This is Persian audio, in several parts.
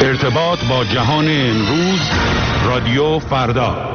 ارتباط با جهان امروز، رادیو فردا.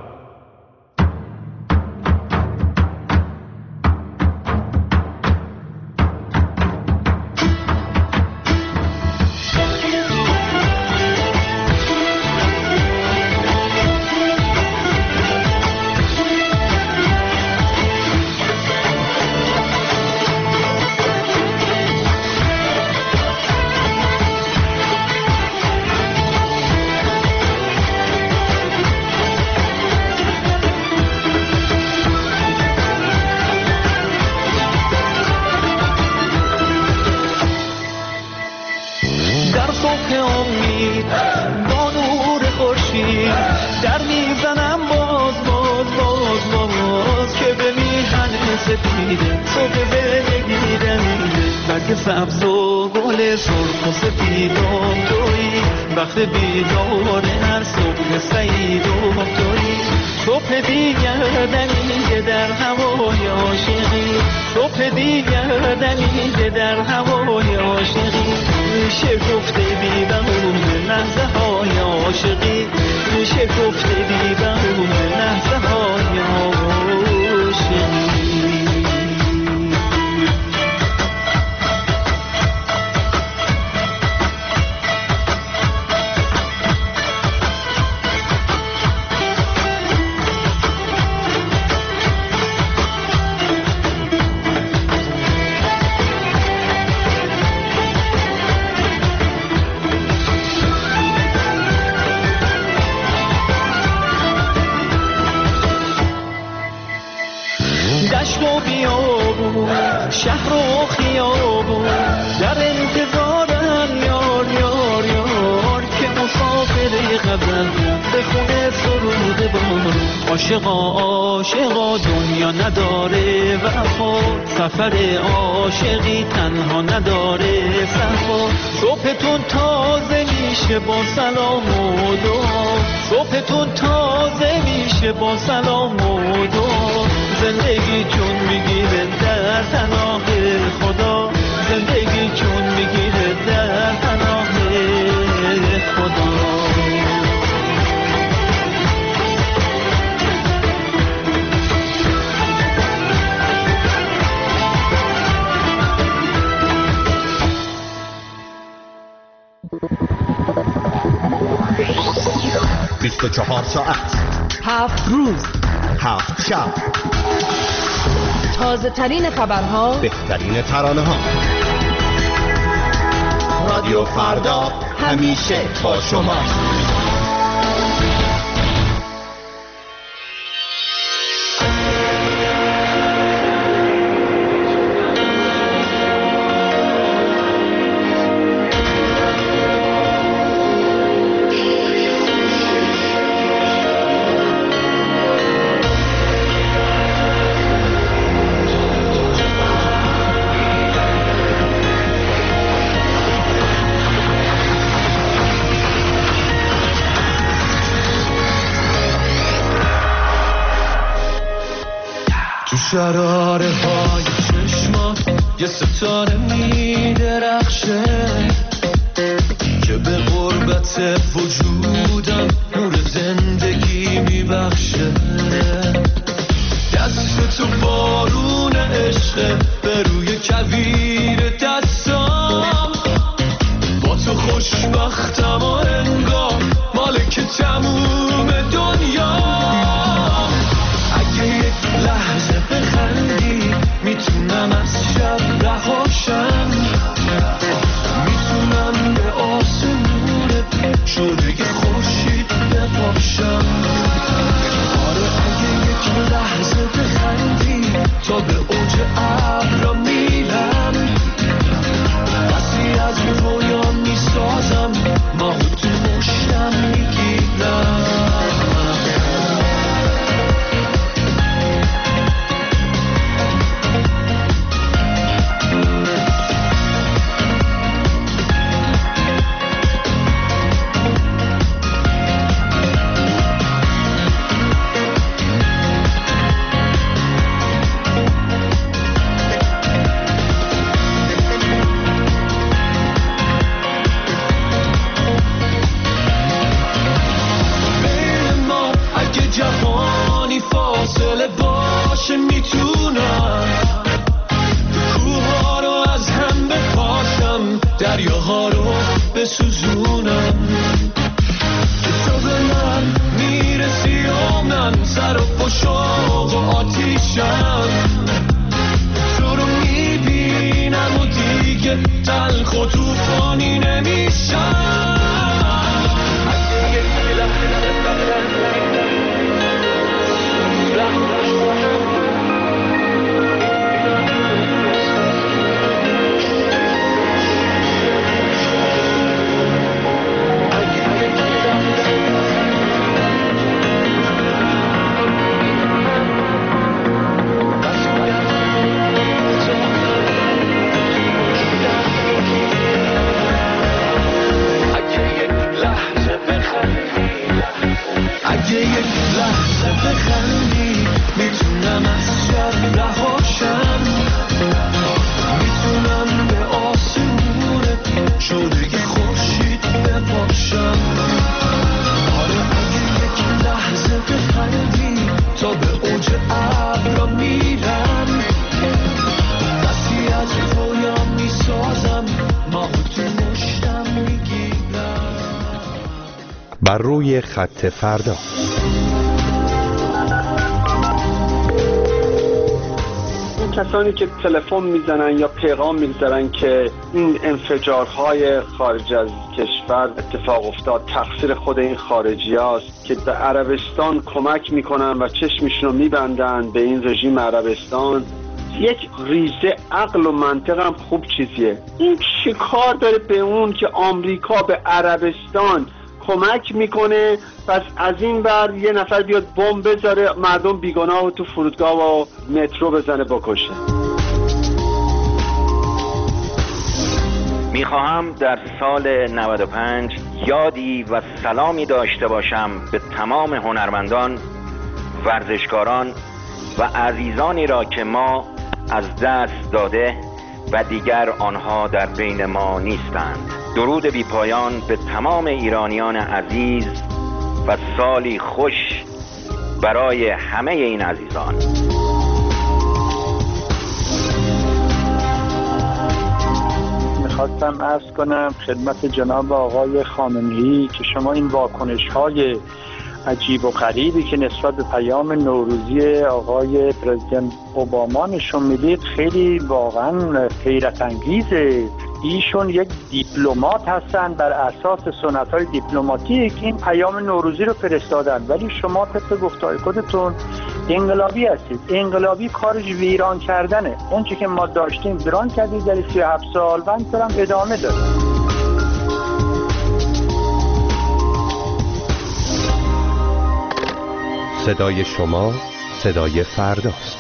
سبز و گل سرخ و سفیدم تویی، وقت بیدار هر صبح سعید و تویی، صبح دیگر دمیده در هوای عاشقی، صبح دیگر دمیده در هوای عاشقی، میشه گفته بی بهونه لحظه های عاشقی، میشه گفته بی بهونه لحظه های عاشقی. شهر و خیابون در انتظارم یار یار یار، که مسافر غزل بخونه سرود بار. عاشقا عاشقا دنیا نداره وفا، سفر عاشقی تنها نداره صفا. صبحتون تازه میشه با سلام و دعا، صبحتون تازه میشه با سلام و دعا. زندگی چون میگیره در پناه خدا، زندگی چون میگیره در پناه خدا. بیست و 24 ساعت، 7 روز، 7 شب، تازه ترین خبرها، بهترین ترانه ها. رادیو فردا همیشه با شما. شراره های چشمات یه ستاره می درخشه، که به غربت وجودم نور زندگی می بخشه. دست تو بارون عشقه به روی کویر دستام، با تو خوشبختم و انگار مالک تموم دنیا. اگه یک لحظه بخندی میتونم از شب رهاشم، میتونم به آسمونت شده خورشید بپاشم. آره اگه یک لحظه بخندی تا به اوج ابرا میرم، بسی از رویا میسازم ماهو تو مشتم ها رو بسوزونم که تو به من میرسی و من سر و پشاق و آتیشم تو رو میبینم و دیگه تلخ و توفانی نمیشم اگه یک لحظه بخندی میتونم از شب رهاشم میتونم به آسمون شده خورشید بپاشم آره اگه یک لحظه بخندی تا به اوج ابرا میرم دستی از رویام میسازم ماهو تو مشتم میگیرم. بر روی خط فردا کسانی که تلفن میزنن یا پیغام میزنن که این انفجارهای خارج از کشور اتفاق افتاد تقصیر خود این خارجی هاست که به عربستان کمک میکنن و چشمشون رو میبندن به این رژیم عربستان. یک ریزه عقل و منطق هم خوب چیزیه. این چه کار داره به اون که آمریکا به عربستان کمک میکنه پس از این ور یه نفر بیاد بمب بذاره مردم بیگناه و تو فرودگاه و مترو بزنه بکشه. میخواهم در سال 95 یادی و سلامی داشته باشم به تمام هنرمندان، ورزشکاران و عزیزانی را که ما از دست داده و دیگر آنها در بین ما نیستند. درود بی پایان به تمام ایرانیان عزیز و سالی خوش برای همه این عزیزان. میخواستم عرض کنم خدمت جناب آقای خامنه‌ای که شما این واکنش‌های عجیب و غریبی که نسبت به پیام نوروزی آقای پرزیدنت اوباما نشون میدید خیلی واقعا حیرت انگیزه. ایشون یک دیپلمات هستن، بر اساس سنت‌های دیپلماتیک این پیام نوروزی رو فرستادن، ولی شما طبق گفته‌های خودتون انقلابی هستید. انقلابی کارش ویران کردنه. اون چیزی که ما داشتیم ویران کردید در 37 سال و همینطور هم ادامه داره. صدای شما صدای فرداست.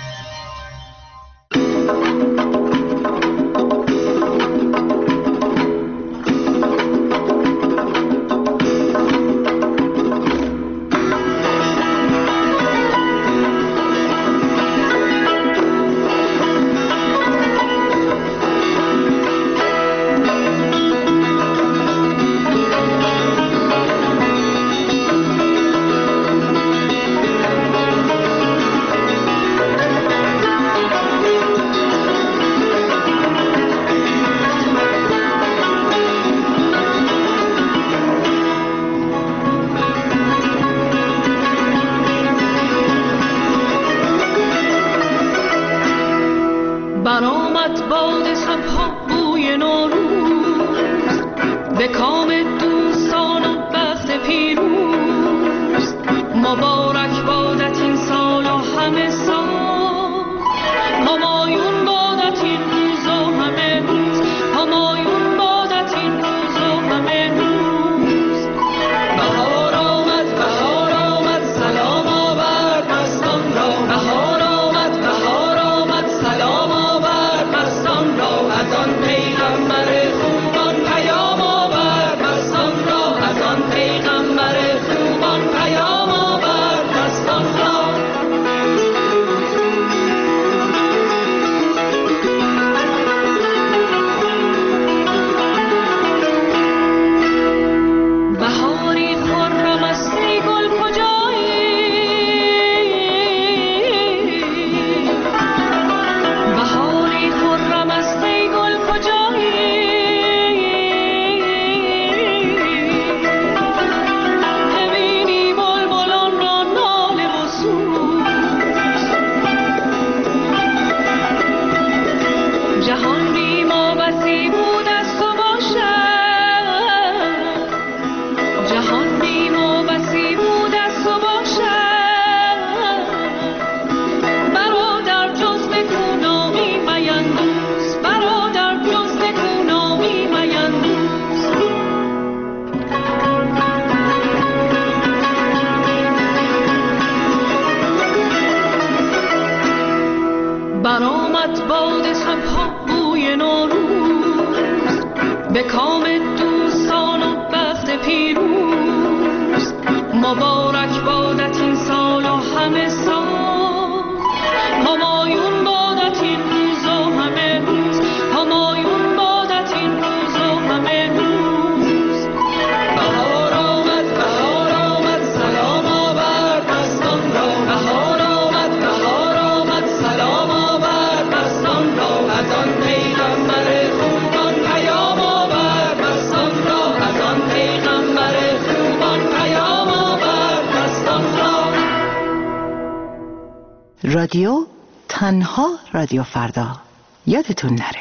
برآمد باد صبح بوی نوروز به کام دوستان و بخت پیروز. مبارک بادت این سال و همه سال، همایون بادت این روز و همه روز، همایون بادت این روز و همه روز. بهار آمد سلام آورد مستان را. بهار آمد سلام آورد مستان را. از آن پیغمبر خوبان پیام آورد مستان را. از آن پیغمبر خوبان پیام آورد مستان را. رادیو، تنها رادیو فردا. یادتون نره.